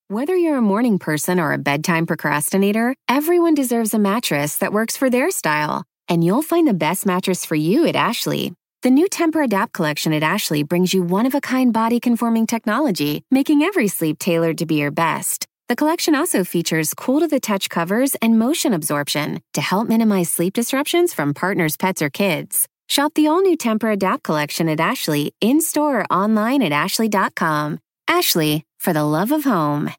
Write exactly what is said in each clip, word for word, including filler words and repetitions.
Whether you're a morning person or a bedtime procrastinator, everyone deserves a mattress that works for their style. And you'll find the best mattress for you at Ashley. The new Tempur-Adapt collection at Ashley brings you one-of-a-kind body-conforming technology, making every sleep tailored to be your best. The collection also features cool-to-the-touch covers and motion absorption to help minimize sleep disruptions from partners, pets, or kids. Shop the all-new Tempur-Adapt collection at Ashley, in-store or online at ashley dot com. Ashley, for the love of home.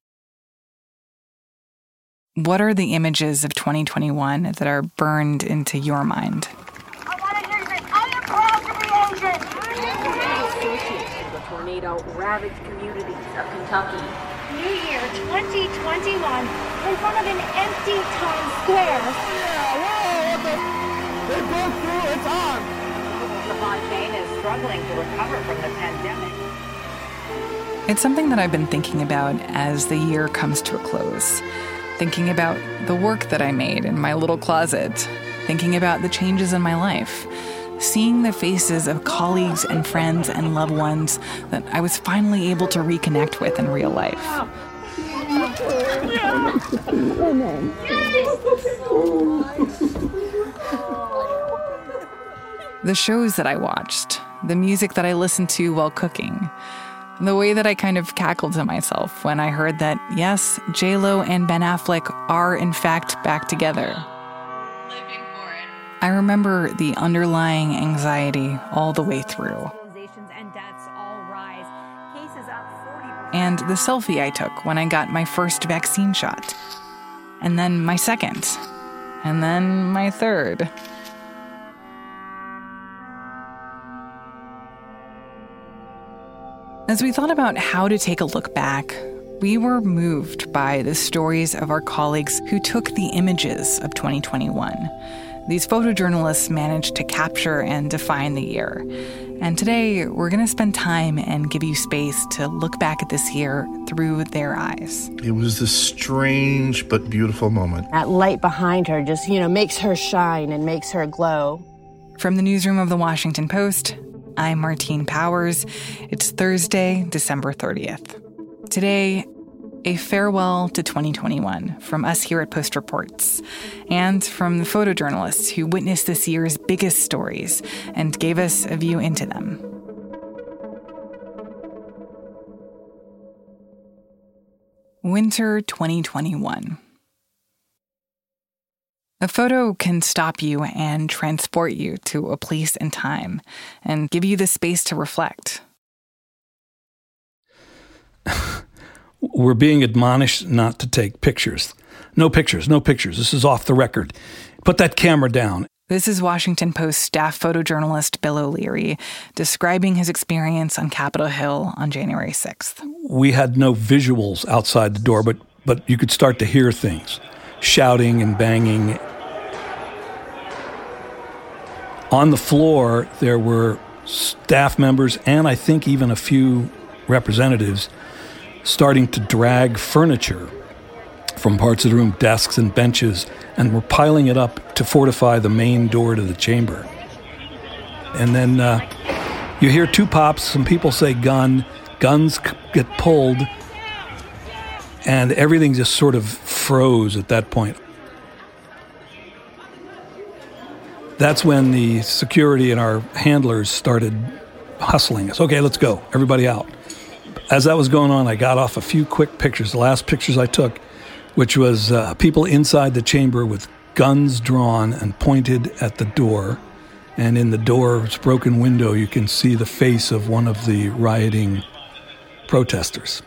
What are the images of twenty twenty-one that are burned into your mind? I want to hear you say, I am proud to be Asian. The tornado ravaged communities of Kentucky. New Year twenty twenty-one in front of an empty Times Square. Yeah, whoa, the, they broke through, it's on. The supply chain is struggling to recover from the pandemic. It's something that I've been thinking about as the year comes to a close. Thinking about the work that I made in my little closet. Thinking about the changes in my life. Seeing the faces of colleagues and friends and loved ones that I was finally able to reconnect with in real life. The shows that I watched, the music that I listened to while cooking, the way that I kind of cackled to myself when I heard that, yes, J-Lo and Ben Affleck are in fact back together. Living for it. I remember the underlying anxiety all the way through. And the selfie I took when I got my first vaccine shot. And then my second. And then my third. As we thought about how to take a look back, we were moved by the stories of our colleagues who took the images of twenty twenty-one. These photojournalists managed to capture and define the year. And today, we're going to spend time and give you space to look back at this year through their eyes. It was this strange but beautiful moment. That light behind her just, you know, makes her shine and makes her glow. From the newsroom of The Washington Post, I'm Martine Powers. It's Thursday, December thirtieth. Today, a farewell to twenty twenty-one from us here at Post Reports and from the photojournalists who witnessed this year's biggest stories and gave us a view into them. Winter twenty twenty-one. A photo can stop you and transport you to a place and time and give you the space to reflect. We're being admonished not to take pictures. No pictures, no pictures. This is off the record. Put that camera down. This is Washington Post staff photojournalist Bill O'Leary describing his experience on Capitol Hill on January sixth. We had no visuals outside the door, but, but you could start to hear things. Shouting and banging. On the floor, there were staff members and I think even a few representatives starting to drag furniture from parts of the room, desks and benches, and were piling it up to fortify the main door to the chamber. And then uh, you hear two pops, some people say gun, guns c- get pulled, and everything just sort of froze at that point. That's when the security and our handlers started hustling us. Okay, let's go. Everybody out. As that was going on, I got off a few quick pictures. The last pictures I took, which was uh, people inside the chamber with guns drawn and pointed at the door. And in the door's broken window, you can see the face of one of the rioting protesters.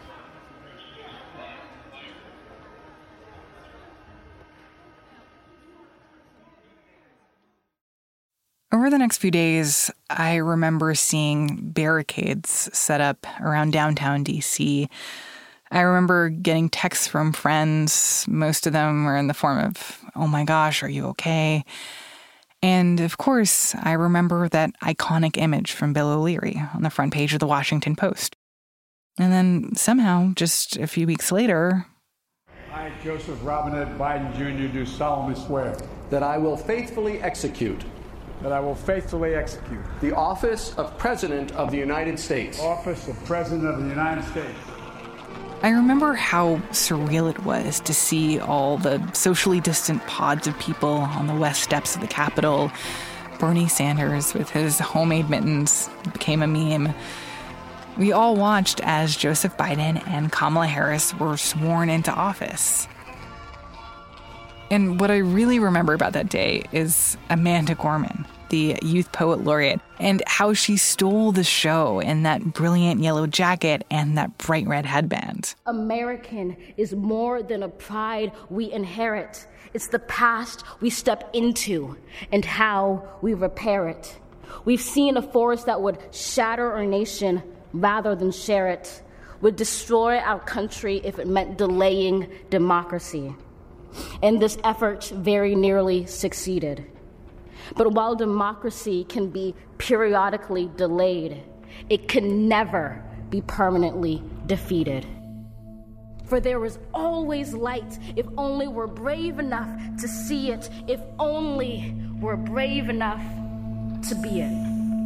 Over the next few days, I remember seeing barricades set up around downtown D C. I remember getting texts from friends. Most of them were in the form of, oh my gosh, are you okay? And of course, I remember that iconic image from Bill O'Leary on the front page of the Washington Post. And then somehow, just a few weeks later, I, Joseph Robinette Biden Junior do solemnly swear that I will faithfully execute that I will faithfully execute the office of President of the United States. Office of President of the United States. I remember how surreal it was to see all the socially distant pods of people on the west steps of the Capitol. Bernie Sanders with his homemade mittens became a meme. We all watched as Joseph Biden and Kamala Harris were sworn into office. And what I really remember about that day is Amanda Gorman, the Youth Poet Laureate, and how she stole the show in that brilliant yellow jacket and that bright red headband. American is more than a pride we inherit. It's the past we step into and how we repair it. We've seen a force that would shatter our nation rather than share it, would destroy our country if it meant delaying democracy. And this effort very nearly succeeded. But while democracy can be periodically delayed, it can never be permanently defeated. For there is always light if only we're brave enough to see it, if only we're brave enough to be it.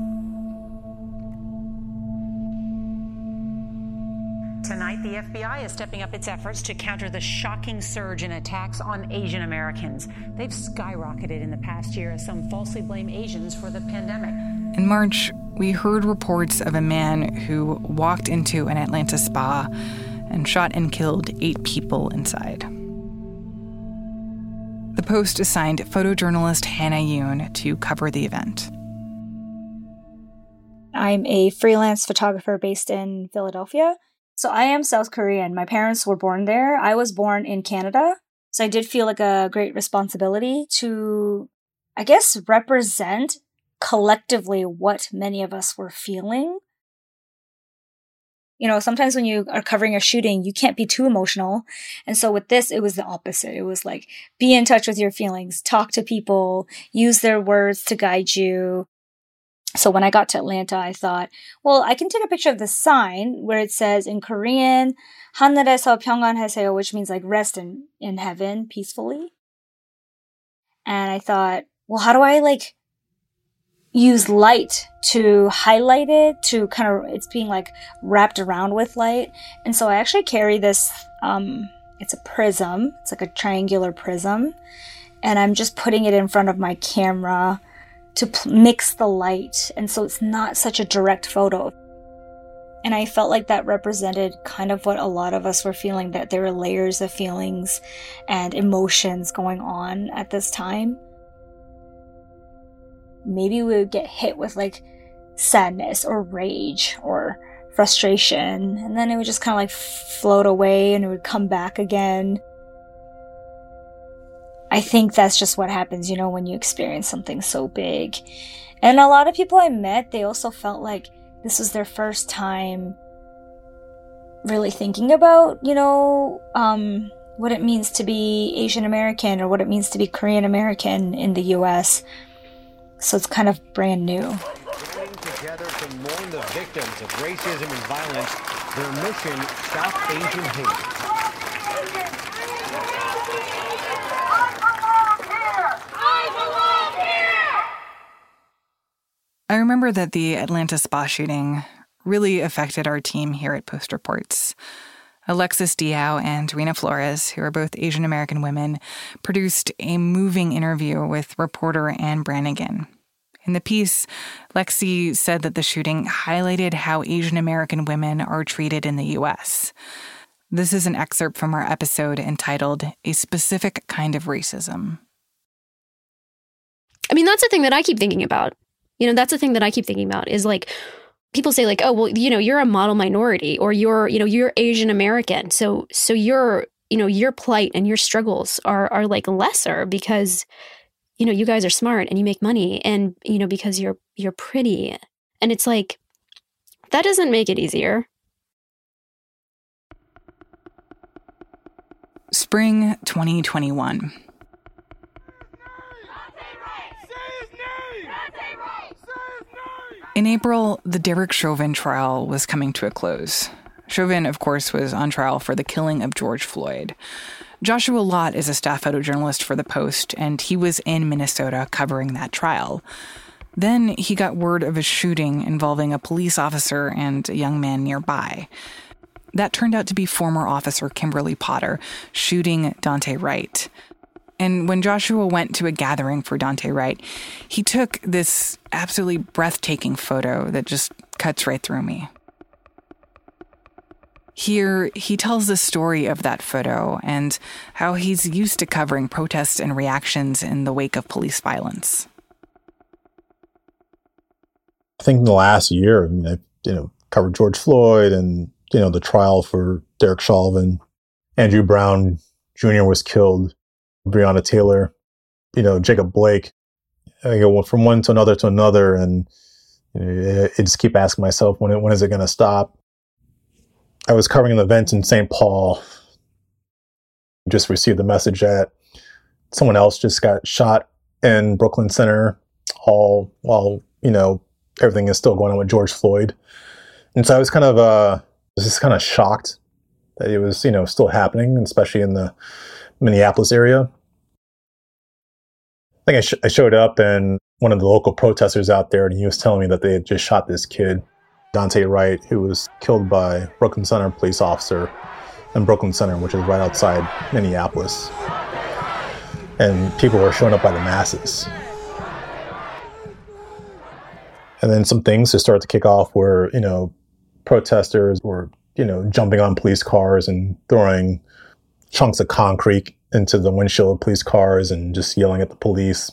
Tonight, the F B I is stepping up its efforts to counter the shocking surge in attacks on Asian Americans. They've skyrocketed in the past year as some falsely blame Asians for the pandemic. In March, we heard reports of a man who walked into an Atlanta spa and shot and killed eight people inside. The Post assigned photojournalist Hannah Yoon to cover the event. I'm a freelance photographer based in Philadelphia. So I am South Korean. My parents were born there. I was born in Canada. So I did feel like a great responsibility to, I guess, represent collectively what many of us were feeling. You know, sometimes when you are covering a shooting, you can't be too emotional. And so with this, it was the opposite. It was like, be in touch with your feelings, talk to people, use their words to guide you. So when I got to Atlanta, I thought, well, I can take a picture of the sign where it says in Korean, 하늘에서 평안하세요, which means like rest in, in heaven peacefully. And I thought, well, how do I like use light to highlight it, to kind of, it's being like wrapped around with light. And so I actually carry this, um, it's a prism. It's like a triangular prism. And I'm just putting it in front of my camera to p- mix the light, and so it's not such a direct photo. And I felt like that represented kind of what a lot of us were feeling, that there were layers of feelings and emotions going on at this time. Maybe we would get hit with like sadness or rage or frustration, and then it would just kind of like float away and it would come back again. I think that's just what happens, you know, when you experience something so big. And a lot of people I met, they also felt like this was their first time really thinking about, you know, um, what it means to be Asian American or what it means to be Korean American in the U S. So it's kind of brand new. Joining together to mourn the victims of racism and violence, their mission, Stop Asian Hate. I remember that the Atlanta spa shooting really affected our team here at Post Reports. Alexis Diao and Rena Flores, who are both Asian American women, produced a moving interview with reporter Anne Brannigan. In the piece, Lexi said that the shooting highlighted how Asian American women are treated in the U S. This is an excerpt from our episode entitled A Specific Kind of Racism. I mean, that's the thing that I keep thinking about. You know, that's the thing that I keep thinking about is like, people say like, oh, well, you know, you're a model minority or you're, you know, you're Asian American. So, so your, you know, your plight and your struggles are, are like lesser because, you know, you guys are smart and you make money and, you know, because you're, you're pretty. And it's like, that doesn't make it easier. Spring twenty twenty-one. In April, the Derek Chauvin trial was coming to a close. Chauvin, of course, was on trial for the killing of George Floyd. Joshua Lott is a staff photojournalist for The Post, and he was in Minnesota covering that trial. Then he got word of a shooting involving a police officer and a young man nearby. That turned out to be former officer Kimberly Potter shooting Daunte Wright. And when Joshua went to a gathering for Daunte Wright, he took this absolutely breathtaking photo that just cuts right through me. Here, he tells the story of that photo and how he's used to covering protests and reactions in the wake of police violence. I think in the last year, I mean, I you know covered George Floyd and you know the trial for Derek Chauvin. Andrew Brown Junior was killed. Breonna Taylor, you know, Jacob Blake. I go from one to another to another, and you know, I just keep asking myself, when when is it going to stop? I was covering an event in Saint Paul. Just received the message that someone else just got shot in Brooklyn Center, all while you know everything is still going on with George Floyd. And so I was kind of uh, was just kind of shocked that it was you know still happening, especially in the Minneapolis area. I think I, sh- I showed up, and one of the local protesters out there, and he was telling me that they had just shot this kid, Daunte Wright, who was killed by Brooklyn Center police officer in Brooklyn Center, which is right outside Minneapolis. And people were showing up by the masses. And then some things just started to kick off where, you know, protesters were, you know, jumping on police cars and throwing chunks of concrete into the windshield of police cars and just yelling at the police.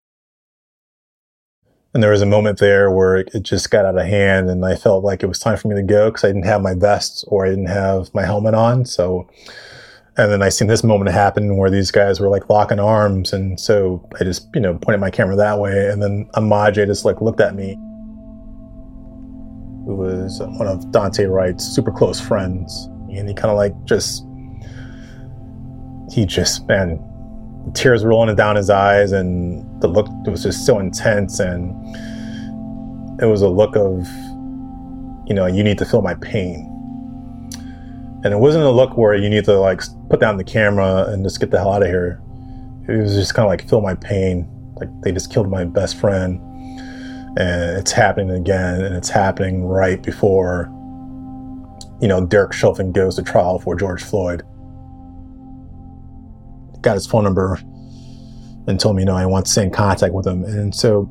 And there was a moment there where it just got out of hand, and I felt like it was time for me to go because I didn't have my vest or I didn't have my helmet on. So, and then I seen this moment happen where these guys were like locking arms, and so I just, you know, pointed my camera that way, and then Amaje just like looked at me, who was one of Daunte Wright's super close friends, and he kind of like just, he just, man, the tears rolling down his eyes, and the look was just so intense, and it was a look of, you know, you need to feel my pain. And it wasn't a look where you need to like put down the camera and just get the hell out of here. It was just kind of like, feel my pain. Like, they just killed my best friend, and it's happening again, and it's happening right before, you know, Derek Chauvin goes to trial for George Floyd. Got his phone number and told me, you know, I want to stay in contact with him. And so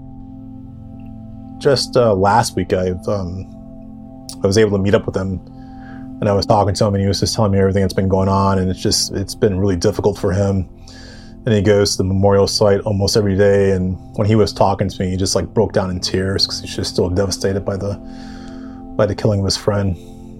just uh, last week, I've um, I was able to meet up with him, and I was talking to him, and he was just telling me everything that's been going on, and it's just, it's been really difficult for him. And he goes to the memorial site almost every day, and when he was talking to me, he just like broke down in tears because he's just still devastated by the by the killing of his friend.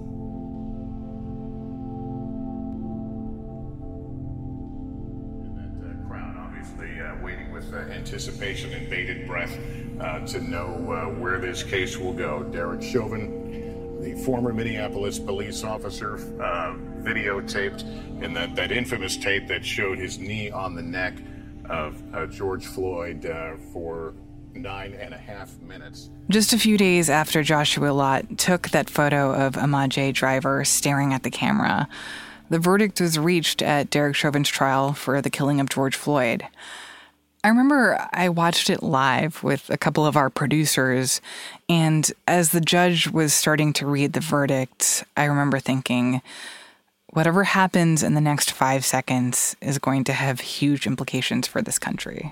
Anticipation and bated breath uh, to know uh, where this case will go. Derek Chauvin, the former Minneapolis police officer, uh, videotaped in that, that infamous tape that showed his knee on the neck of uh, George Floyd uh, for nine and a half minutes. Just a few days after Joshua Lott took that photo of Amaje Driver staring at the camera, the verdict was reached at Derek Chauvin's trial for the killing of George Floyd. I remember I watched it live with a couple of our producers, and as the judge was starting to read the verdict, I remember thinking, whatever happens in the next five seconds is going to have huge implications for this country.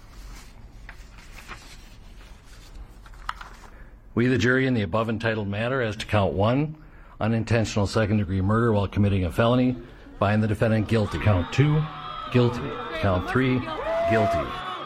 We, the jury, in the above entitled matter as to count one, unintentional second-degree murder while committing a felony, find the defendant guilty. Count two, guilty. Count three, guilty.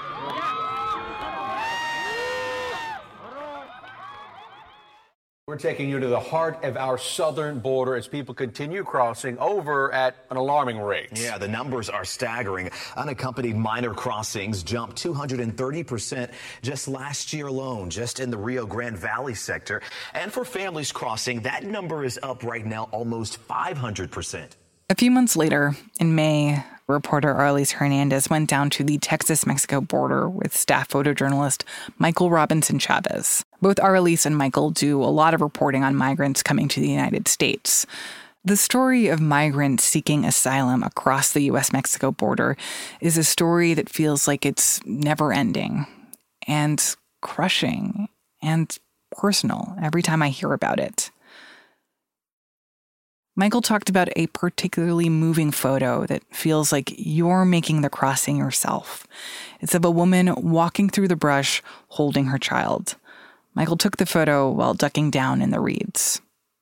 We're taking you to the heart of our southern border as people continue crossing over at an alarming rate. Yeah, the numbers are staggering. Unaccompanied minor crossings jumped two hundred thirty percent just last year alone, just in the Rio Grande Valley sector. And for families crossing, that number is up right now almost five hundred percent. A few months later, in May, reporter Arlis Hernandez went down to the Texas-Mexico border with staff photojournalist Michael Robinson Chavez. Both Arlis and Michael do a lot of reporting on migrants coming to the United States. The story of migrants seeking asylum across the U S Mexico border is a story that feels like it's never-ending and crushing and personal every time I hear about it. Michael talked about a particularly moving photo that feels like you're making the crossing yourself. It's of a woman walking through the brush holding her child. Michael took the photo while ducking down in the reeds.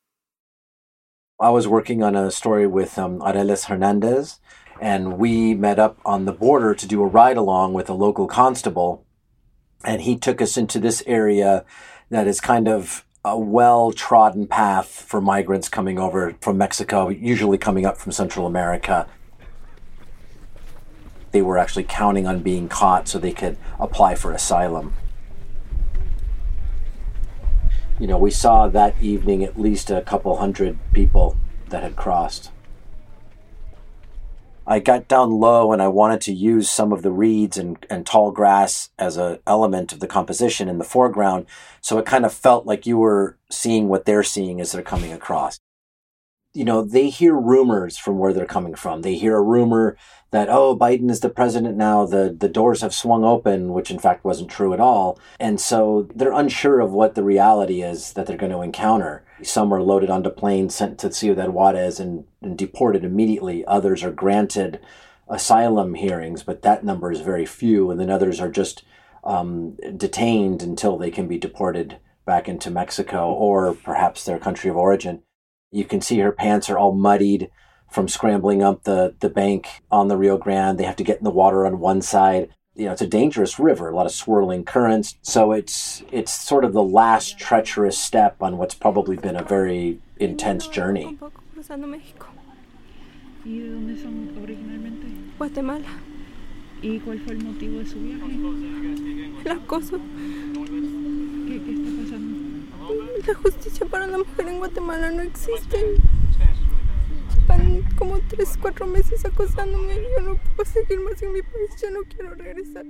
I was working on a story with um, Areles Hernandez, and we met up on the border to do a ride-along with a local constable, and he took us into this area that is kind of a well-trodden path for migrants coming over from Mexico, usually coming up from Central America. They were actually counting on being caught so they could apply for asylum. You know, we saw that evening at least a couple hundred people that had crossed. I got down low and I wanted to use some of the reeds and, and tall grass as an element of the composition in the foreground, so it kind of felt like you were seeing what they're seeing as they're coming across. You know, they hear rumors from where they're coming from. They hear a rumor that, oh, Biden is the president now, the, the doors have swung open, which in fact wasn't true at all. And so they're unsure of what the reality is that they're going to encounter. Some are loaded onto planes, sent to Ciudad Juarez and, and deported immediately. Others are granted asylum hearings, but that number is very few. And then others are just um, detained until they can be deported back into Mexico or perhaps their country of origin. You can see her pants are all muddied from scrambling up the, the bank on the Rio Grande. They have to get in the water on one side. You know, it's a dangerous river, a lot of swirling currents. So it's it's sort of the last treacherous step on what's probably been a very intense journey. Guatemala. ¿Y cuál fue el motivo de su viaje? El acoso. ¿Qué, qué está pasando? La justicia para la mujer en Guatemala no existe. Van como tres, cuatro meses acosándome. Yo no puedo seguir más en mi país. Yo no quiero regresar.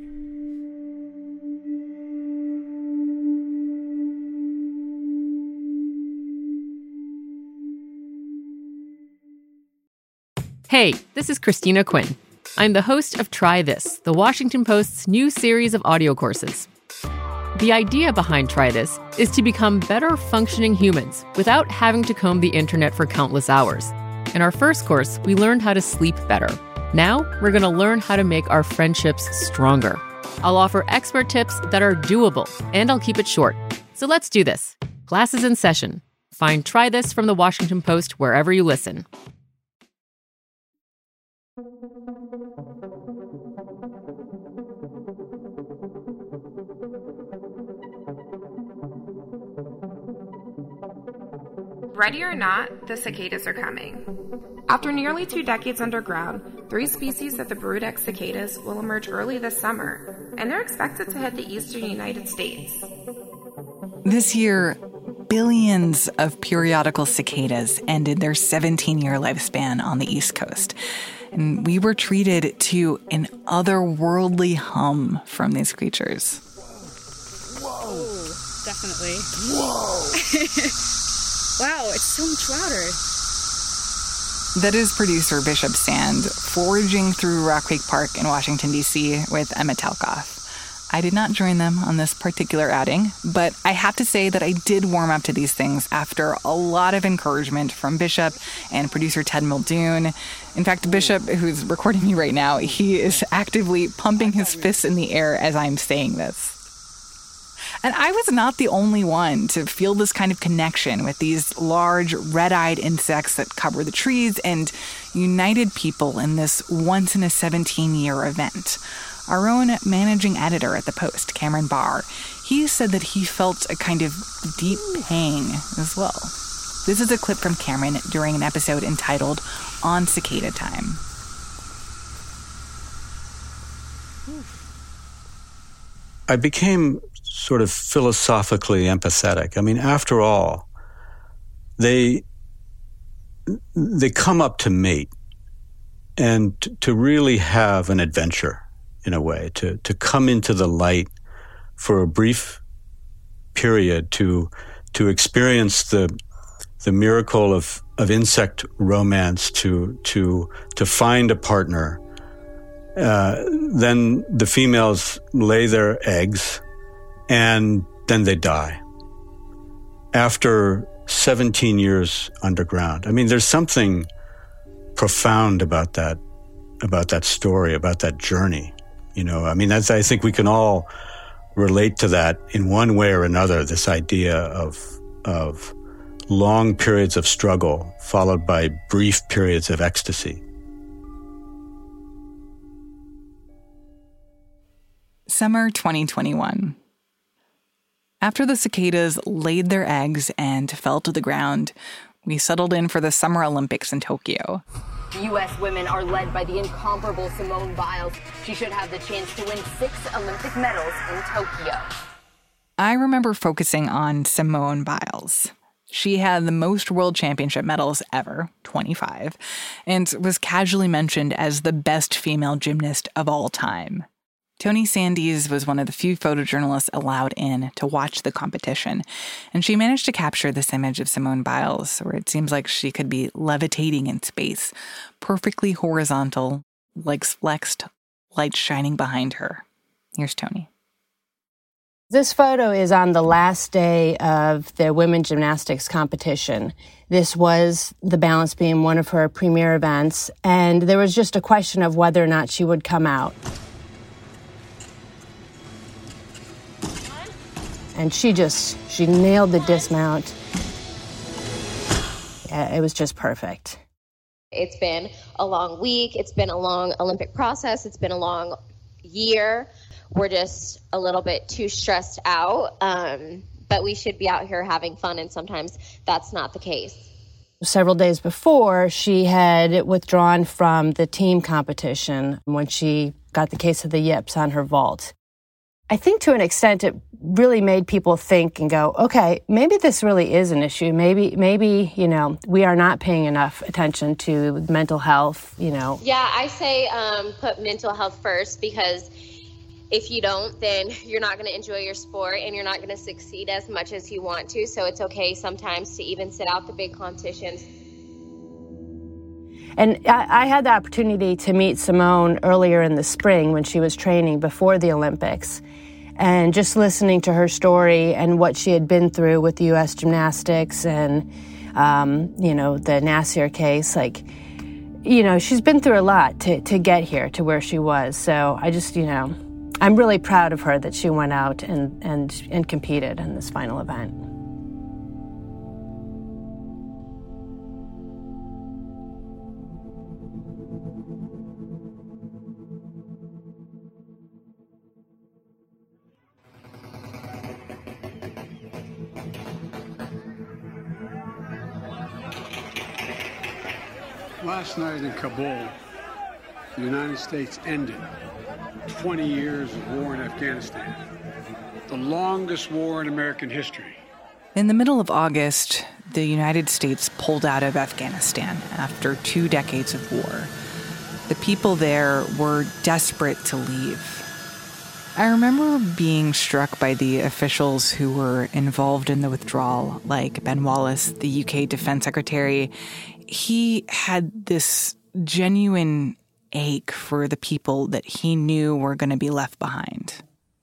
Hey, this is Christina Quinn. I'm the host of Try This, the Washington Post's new series of audio courses. The idea behind Try This is to become better functioning humans without having to comb the internet for countless hours. In our first course, we learned how to sleep better. Now, we're going to learn how to make our friendships stronger. I'll offer expert tips that are doable, and I'll keep it short. So let's do this. Class is in session. Find Try This from the Washington Post wherever you listen. Ready or not, the cicadas are coming. After nearly two decades underground, three species of the Brood X cicadas will emerge early this summer, and they're expected to hit the eastern United States. This year, billions of periodical cicadas ended their seventeen-year lifespan on the East Coast. And we were treated to an otherworldly hum from these creatures. Whoa, definitely. Whoa. Wow, it's so much louder. That is producer Bishop Sand foraging through Rock Creek Park in Washington, D C with Emma Talkoff. I did not join them on this particular outing, but I have to say that I did warm up to these things after a lot of encouragement from Bishop and producer Ted Muldoon. In fact, Bishop, who's recording me right now, he is actively pumping his fists in the air as I'm saying this. And I was not the only one to feel this kind of connection with these large, red-eyed insects that cover the trees and united people in this once-in-a-seventeen-year event. Our own managing editor at the Post, Cameron Barr, he said that he felt a kind of deep pang as well. This is a clip from Cameron during an episode entitled On Cicada Time. I became sort of philosophically empathetic. I mean, after all, they they come up to mate and t- to really have an adventure in a way, to, to come into the light for a brief period, to to experience the the miracle of, of insect romance, to to to find a partner. Uh, then the females lay their eggs, and then they die. After seventeen years underground. I mean, there's something profound about that, about that story, about that journey. You know, I mean, that's, I think we can all relate to that in one way or another, this idea of, of long periods of struggle followed by brief periods of ecstasy. Summer twenty twenty-one. After the cicadas laid their eggs and fell to the ground, we settled in for the Summer Olympics in Tokyo. U S women are led by the incomparable Simone Biles. She should have the chance to win six Olympic medals in Tokyo. I remember focusing on Simone Biles. She had the most world championship medals ever, twenty-five, and was casually mentioned as the best female gymnast of all time. Tony Sandys was one of the few photojournalists allowed in to watch the competition, and she managed to capture this image of Simone Biles, where it seems like she could be levitating in space, perfectly horizontal, legs flexed, light shining behind her. Here's Tony. This photo is on the last day of the women's gymnastics competition. This was the balance beam, one of her premier events, and there was just a question of whether or not she would come out. And she just, she nailed the dismount. Yeah, it was just perfect. It's been a long week. It's been a long Olympic process. It's been a long year. We're just a little bit too stressed out, um, but we should be out here having fun, and sometimes that's not the case. Several days before, she had withdrawn from the team competition when she got the case of the yips on her vault. I think to an extent it really made people think and go, okay, maybe this really is an issue. Maybe, maybe, you know, we are not paying enough attention to mental health, you know. Yeah, I say um, put mental health first, because if you don't, then you're not going to enjoy your sport and you're not going to succeed as much as you want to. So it's okay sometimes to even sit out the big competitions. And I, I had the opportunity to meet Simone earlier in the spring when she was training before the Olympics. And just listening to her story and what she had been through with U S gymnastics and, um, you know, the Nassir case, like, you know, she's been through a lot to, to get here to where she was. So I just, you know, I'm really proud of her that she went out and, and, and competed in this final event. Last night in Kabul, the United States ended twenty years of war in Afghanistan, the longest war in American history. In the middle of August, the United States pulled out of Afghanistan after two decades of war. The people there were desperate to leave. I remember being struck by the officials who were involved in the withdrawal, like Ben Wallace, the U K Defense Secretary. He had this genuine ache for the people that he knew were going to be left behind.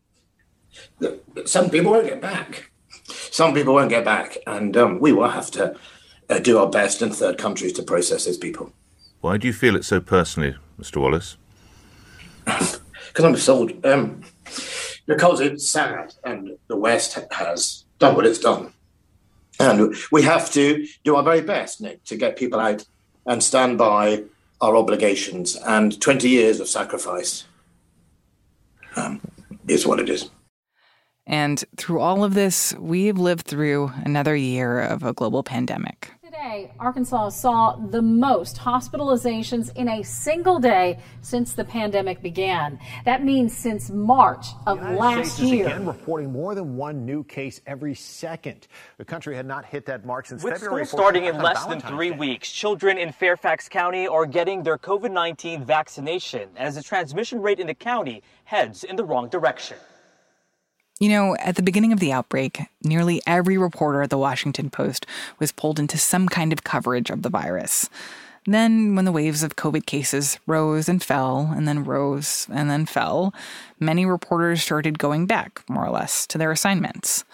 Some people won't get back. Some people won't get back, and um, we will have to uh, do our best in third countries to process those people. Why do you feel it so personally, Mister Wallace? Because I'm a soldier. Um, because it's sad, and the West has done what it's done. And we have to do our very best, Nick, to get people out and stand by our obligations. And twenty years of sacrifice um, is what it is. And through all of this, we've lived through another year of a global pandemic. Today, Arkansas saw the most hospitalizations in a single day since the pandemic began. That means since March of last year. Again, reporting more than one new case every second. The country had not hit that mark since With February. With school starting in less than three weeks, children in Fairfax County are getting their COVID nineteen vaccination as the transmission rate in the county heads in the wrong direction. You know, at the beginning of the outbreak, nearly every reporter at the Washington Post was pulled into some kind of coverage of the virus. Then, when the waves of COVID cases rose and fell, and then rose and then fell, many reporters started going back, more or less, to their assignments.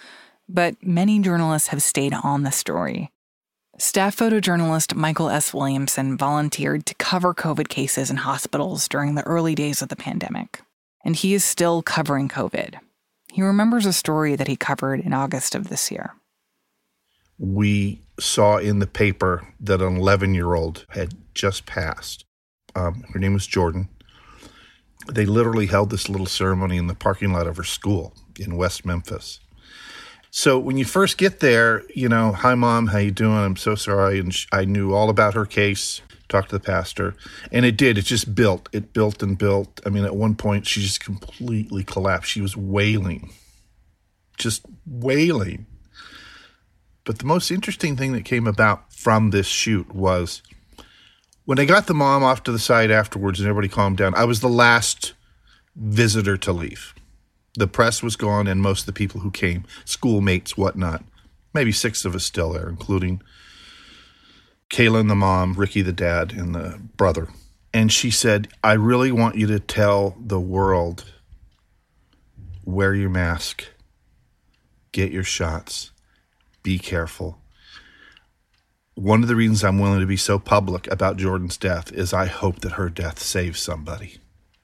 But many journalists have stayed on the story. Staff photojournalist Michael S. Williamson volunteered to cover COVID cases in hospitals during the early days of the pandemic. And he is still covering COVID. He remembers a story that he covered in August of this year. We saw in the paper that an eleven-year-old had just passed. Um, her name was Jordan. They literally held this little ceremony in the parking lot of her school in West Memphis. So when you first get there, you know, hi, Mom, how you doing? I'm so sorry. And sh- I knew all about her case, talked to the pastor. And it did. It just built. It built and built. I mean, at one point, she just completely collapsed. She was wailing, just wailing. But the most interesting thing that came about from this shoot was when they got the mom off to the side afterwards and everybody calmed down, I was the last visitor to leave. The press was gone, and most of the people who came, schoolmates, whatnot, maybe six of us still there, including Kaylin, the mom, Ricky, the dad, and the brother. And she said, I really want you to tell the world, wear your mask, get your shots, be careful. One of the reasons I'm willing to be so public about Jordan's death is I hope that her death saves somebody.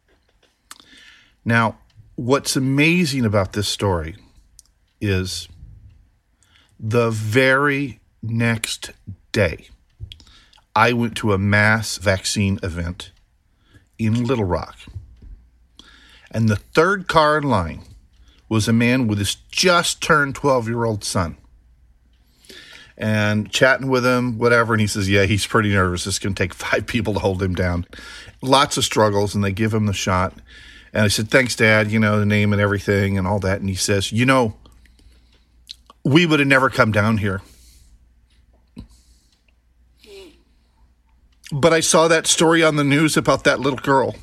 Now, what's amazing about this story is the very next day, I went to a mass vaccine event in Little Rock. And the third car in line was a man with his just turned twelve-year-old son. And chatting with him, whatever, and he says, yeah, he's pretty nervous. It's going to take five people to hold him down. Lots of struggles, and they give him the shot. And I said, thanks, Dad, you know, the name and everything and all that. And he says, you know, we would have never come down here. But I saw that story on the news about that little girl.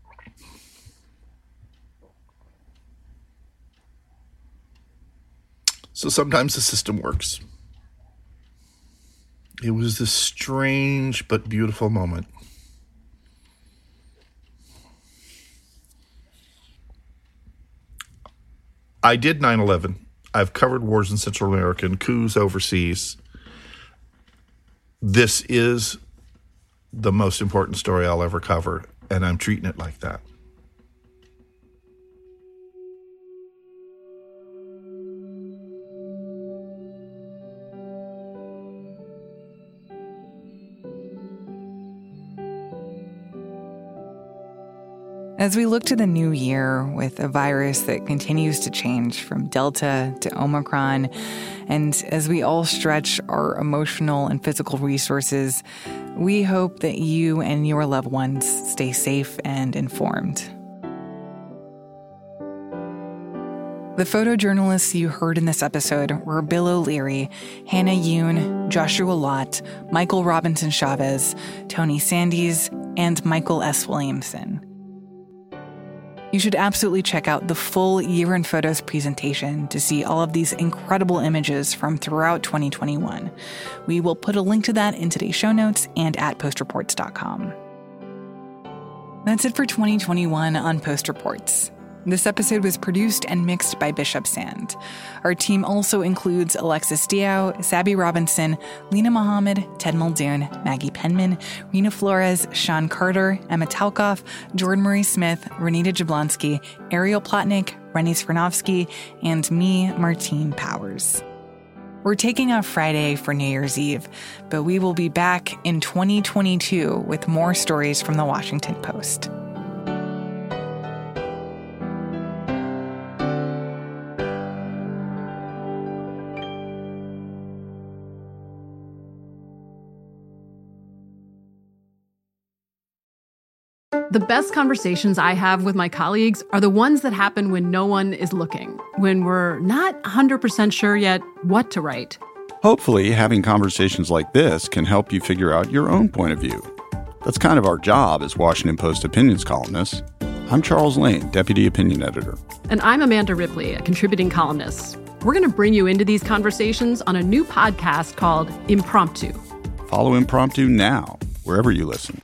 So sometimes the system works. It was this strange but beautiful moment. I did nine eleven. I've covered wars in Central America and coups overseas. This is the most important story I'll ever cover, and I'm treating it like that. As we look to the new year with a virus that continues to change from Delta to Omicron, and as we all stretch our emotional and physical resources, we hope that you and your loved ones stay safe and informed. The photojournalists you heard in this episode were Bill O'Leary, Hannah Yoon, Joshua Lott, Michael Robinson Chavez, Tony Sandys, and Michael S. Williamson. You should absolutely check out the full Year in Photos presentation to see all of these incredible images from throughout twenty twenty-one. We will put a link to that in today's show notes and at post reports dot com. That's it for twenty twenty-one on Post Reports. This episode was produced and mixed by Bishop Sand. Our team also includes Alexis Diao, Sabby Robinson, Lena Mohammed, Ted Muldoon, Maggie Penman, Rena Flores, Sean Carter, Emma Talkoff, Jordan Marie Smith, Renita Jablonski, Ariel Plotnick, Rennie Svirnovsky, and me, Martine Powers. We're taking off Friday for New Year's Eve, but we will be back in twenty twenty-two with more stories from the Washington Post. The best conversations I have with my colleagues are the ones that happen when no one is looking, when we're not one hundred percent sure yet what to write. Hopefully, having conversations like this can help you figure out your own point of view. That's kind of our job as Washington Post opinions columnists. I'm Charles Lane, Deputy Opinion Editor. And I'm Amanda Ripley, a contributing columnist. We're going to bring you into these conversations on a new podcast called Impromptu. Follow Impromptu now, wherever you listen.